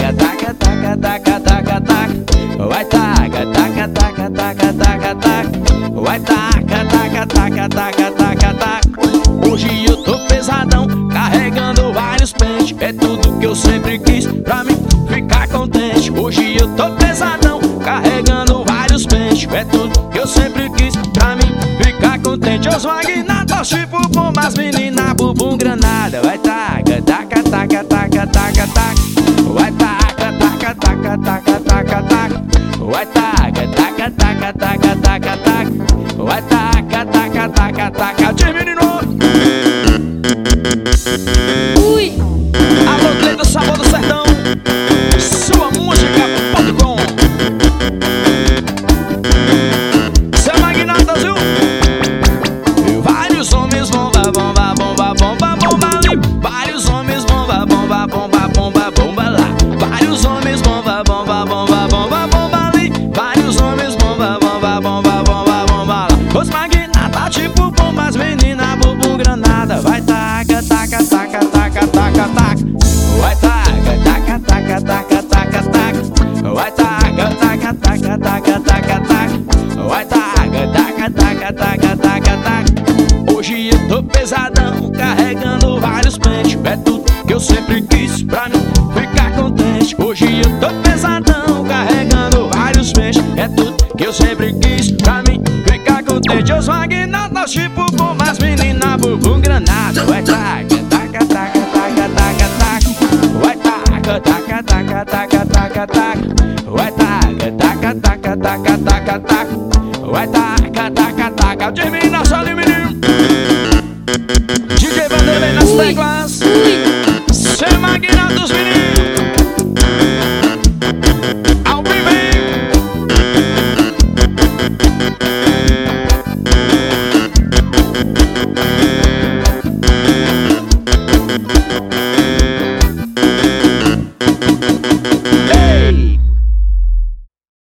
taca, taca, taca, taca, taca. Vai taca, taca, taca, taca, taca, taca. Vai taca, taca, taca, taca, taca, taca. Hoje eu tô pesadão, carregando vários pentes. É tudo que eu sempre quis pra mim ficar contente. Hoje eu tô pesadão, carregando vários pentes. É tudo que eu sempre quis pra mim ficar contente. Os magnatas tipo bombas, menina, bumbum, granada. Vai taca, taca, taca, taca, taca, taca. Vai taca, taca, taca, taca, taca, taca. Vai taca, taca, taca, taca, taca, taca. Vai taca, taca, taca, taca. Diz, menino! Ui! Alô, Cleiton, Sabor do Sertão, sua música.com. Seu magnatas, viu? Vários homens bomba, bomba, bomba, bomba, bomba ali. Vários homens bomba, bomba, bomba, bomba, bomba lá. Vários homens bomba, bomba, bomba, bomba, bomba ali. Vários homens bomba, bomba, bomba, bomba, bomba lá. Os magnatas tipo bombas, menina, bumbum, granada. Vai taca, taca, taca, taca, taca, taca. Vai taca, taca, taca, taca, taca, taca. Vai taca, taca, taca, taca, taca, taca. Vai taca, taca, taca, taca, taca, taca. Hoje eu tô pesadão, carregando vários pentes. É tudo que eu sempre quis pra mim ficar contente. Hoje eu tô pesadão, carregando vários pentes. É tudo que eu sempre quis pra mim ficar contente. Os magnatas tipo bombas, menina, bumbum, granada. Vai taca, taca, taca, taca, taca, taca. Vai taca, taca, taca, taca, taca, taca. Vai taca, taca, taca, taca, taca, taca. Vai taca, taca, taca. Diz, menina, só ali, menino. DJ Vanderlei nas teclas. Seu magnatos, menino. Ao vivo, hein?